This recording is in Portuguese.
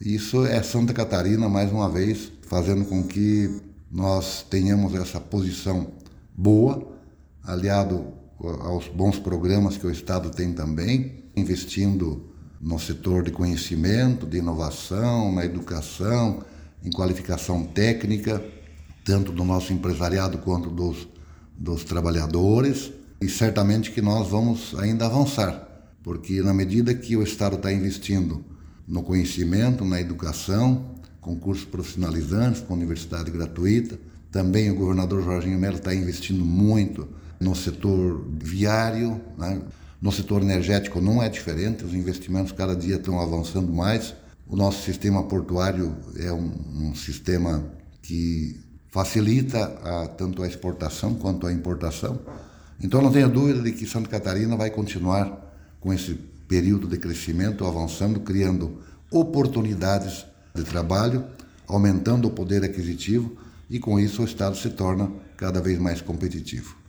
Isso é Santa Catarina, mais uma vez, fazendo com que nós tenhamos essa posição boa, aliado aos bons programas que o Estado tem também, investindo no setor de conhecimento, de inovação, na educação, em qualificação técnica, tanto do nosso empresariado quanto dos trabalhadores. E certamente que nós vamos ainda avançar, porque na medida que o Estado está investindo no conhecimento, na educação, com cursos profissionalizantes, com universidade gratuita, também o governador Jorginho Mello está investindo muito no setor viário, né? No setor energético não é diferente, os investimentos cada dia estão avançando mais. O nosso sistema portuário é um sistema que facilita tanto a exportação quanto a importação. Então não tenho dúvida de que Santa Catarina vai continuar com esse período de crescimento, avançando, criando oportunidades de trabalho, aumentando o poder aquisitivo e com isso o Estado se torna cada vez mais competitivo.